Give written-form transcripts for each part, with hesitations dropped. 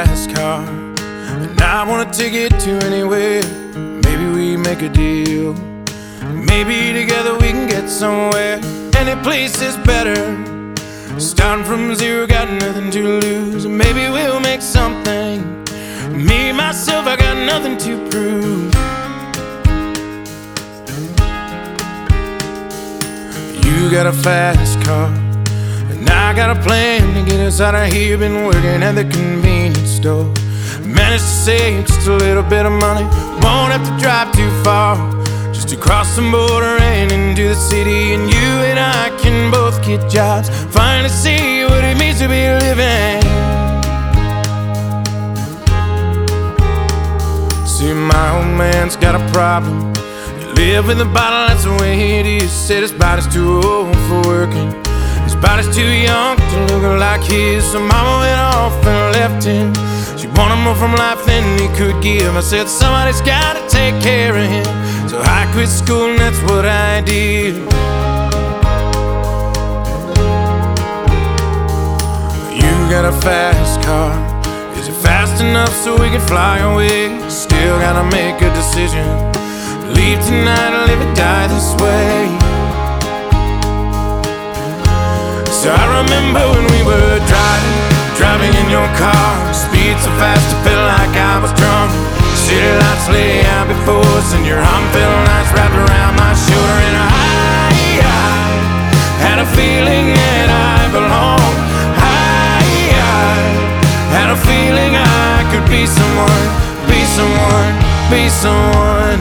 fast car, and I wanna take it to anywhere. Maybe we make a deal. Maybe together we can get somewhere. Any place is better. Starting from zero, got nothing to lose. Maybe we'll make something. Me, myself, I got nothing to prove. You got a fast car, and I got a plan to get us out of here. Been working at the convenience store. Managed to save just a little bit of money. Won't have to drive too far, just to cross the border and into the city. And you and I can both get jobs, finally see what it means to be living. See, my old man's got a problem. He live in the bottle, that's the way it is. Said his body's too old for working, his body's too young to look like his. So mama went off and left him. She wanted more from life than he could give. I said somebody's gotta take care of him, so I quit school and that's what I did. You got a fast car, is it fast enough so we can fly away? Still gotta make a decision. Leave tonight or live or die this way. So I remember when we were driving in your car. Speed so fast I felt like I was drunk. City lights lay out before us, and your arm felt nice wrapped around my shoulder. And I had a feeling that I belonged. I had a feeling I could be someone, be someone, be someone.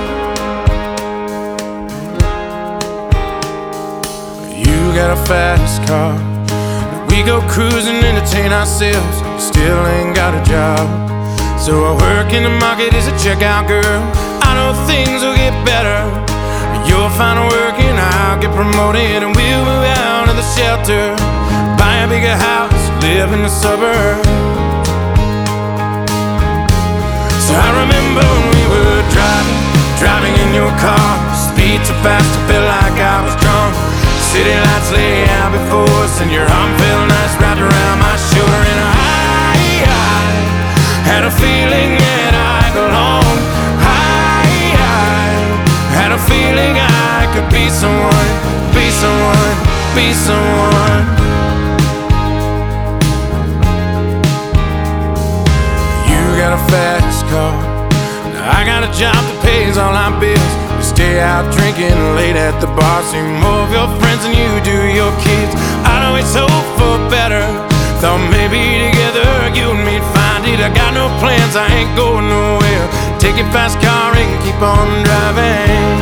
You got a fast car, we go cruising, entertain ourselves. Still ain't got a job, so I work in the market as a checkout girl. I know things will get better. You'll find work and I'll get promoted, and we'll move out of the shelter, buy a bigger house, live in the suburbs. So I remember when we were driving in your car. Speed so fast I felt like I was drunk. City lights lay out before us, and your arm felt nice wrapped around my shoulder. And I had a feeling that I belonged. I had a feeling I could be someone, be someone, be someone. You got a fast car, I got a job that pays all our bills. We stay out drinking late at the bar, see more of your friends than you do your kids. I'd always hope for better, thought maybe together you and me'd find it. I got no plans, I ain't going nowhere. Take your fast car and keep on driving.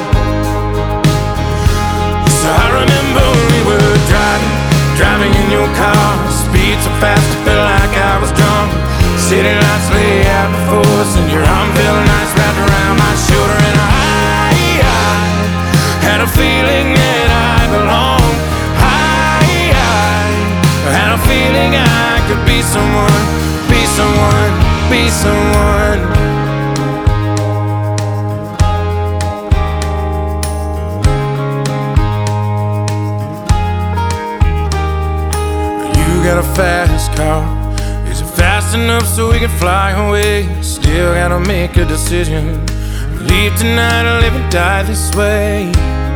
So I remember when we were driving in your car. Speed so fast I felt like I was drunk. City lights lay out before us, and your arm felt nice wrapped around my shoulder. And I had a feeling that I belonged. I had a feeling I could be someone, be someone, be someone. You got a fast car, is it fast enough so we can fly away? Still gotta make a decision. Leave tonight or live and die this way.